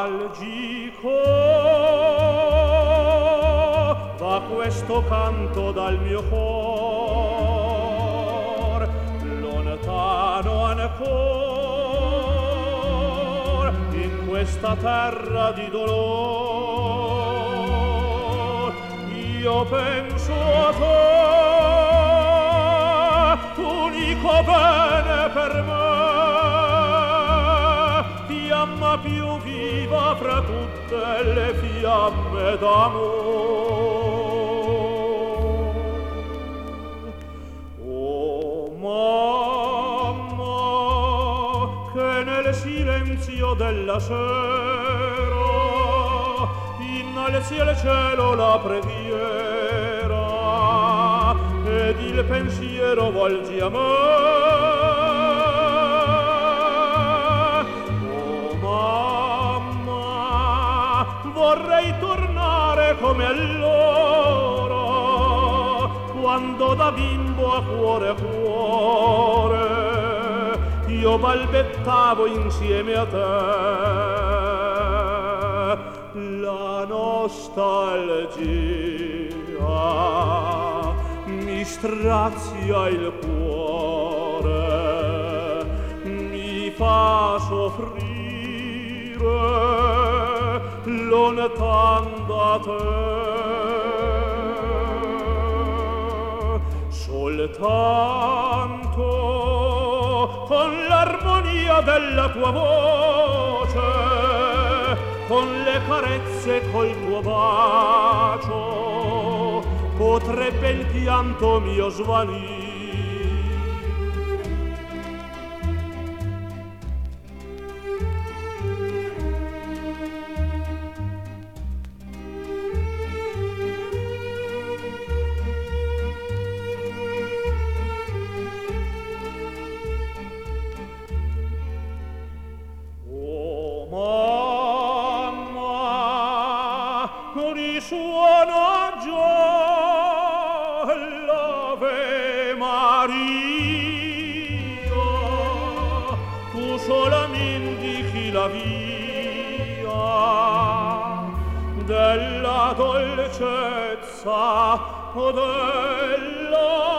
nostalgico va questo canto dal mio cor, lontano ancor in questa terra di dolor. Io penso a te, unico bene per me, fiamma più viva fra tutte le fiamme d'amore. Oh mamma, che nel silenzio della sera innalzi al cielo la preghiera ed il pensiero volgi a me. Oh mamma, vorrei tornare come allora, quando da bimbo a cuore io balbettavo insieme a te. La nostalgia mi strazia il cuore, mi fa soffrire lontan da te. Soltanto con l'armonia della tua voce, con le carezze, col tuo bacio, potrebbe il pianto mio svanire. Risuona già l'Ave Maria, tu sola m'indichi la via della dolcezza o della